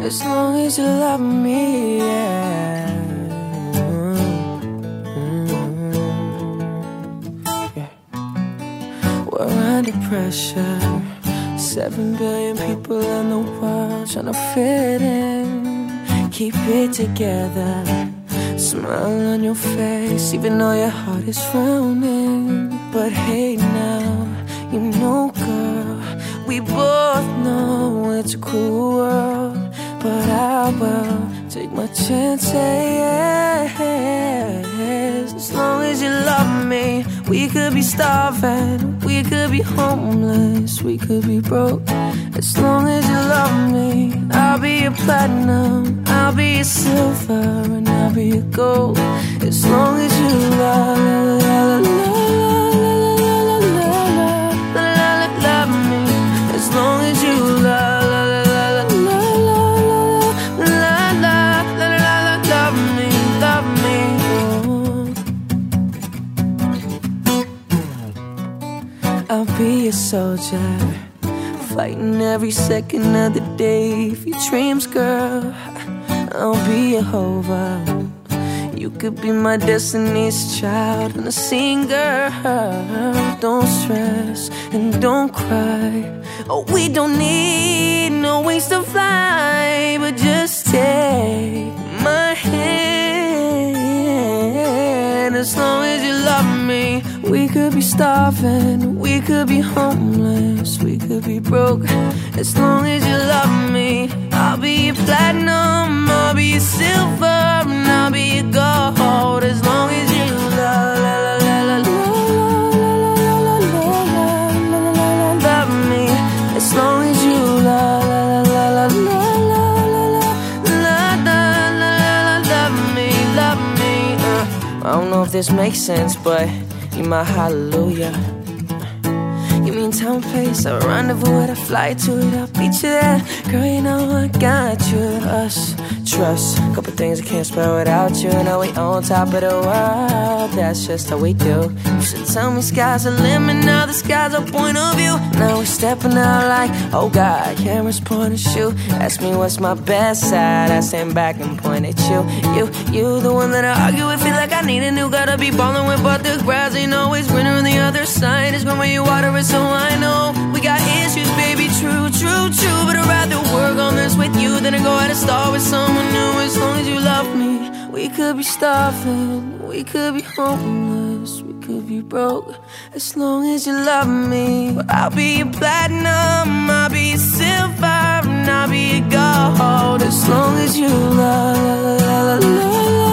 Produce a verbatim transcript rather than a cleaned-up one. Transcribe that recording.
as long as you love me, yeah. We're under pressure. Seven billion people in the world trying to fit in. Keep it together. Smile on your face, even though your heart is frowning. But hey now, you know, girl, we both know it's a cruel world, but I will take my chances. As long as you love me, we could be starving, we could be homeless, we could be broke. As long as you love me, I'll be your platinum, I'll be your silver, and I'll be your gold. As long as you love, love, love, love, love me. As long as you love, love, love, love, love, love, love me, love me. I'll be a soldier, fighting every second of the day for your dreams, girl. I'll be a hover. You could be my destiny's child and a singer. Don't stress and don't cry. Oh, we don't need no wings to fly, but just take my hand. As long as you love me, we could be starving, we could be homeless, we could be broke. As long as you love me, I'll be your platinum, I'll be your silver, and I'll be your gold. As long as you love, love, love, love, love me. As long as you love, love, love, love, love me, love me. Uh, I don't know if this makes sense, but you're my hallelujah. You mean time, place, a rendezvous with a flight to it, I'll beat you there. Girl, you know I got you, us, trust. Couple things I can't spell without you. Now we on top of the world, that's just how we do. You should tell me sky's the limit, now the sky's our point of view. Now we're stepping out like, oh God, cameras point and shoot. Ask me what's my best side, I stand back and point at you. You, you the one that I argue with, feel like I need a new girl to be ballin' with. But the grass ain't always greener on the other side. It's when where you water it, so I know we got issues, baby, true, true, true. But I'd rather work on this with you than to go out and start with someone new. As long as you love me, we could be starving, we could be homeless, we could be broke. As long as you love me, I'll be your platinum, I'll be your silver, and I'll be your gold. As long as you love, love, love, love.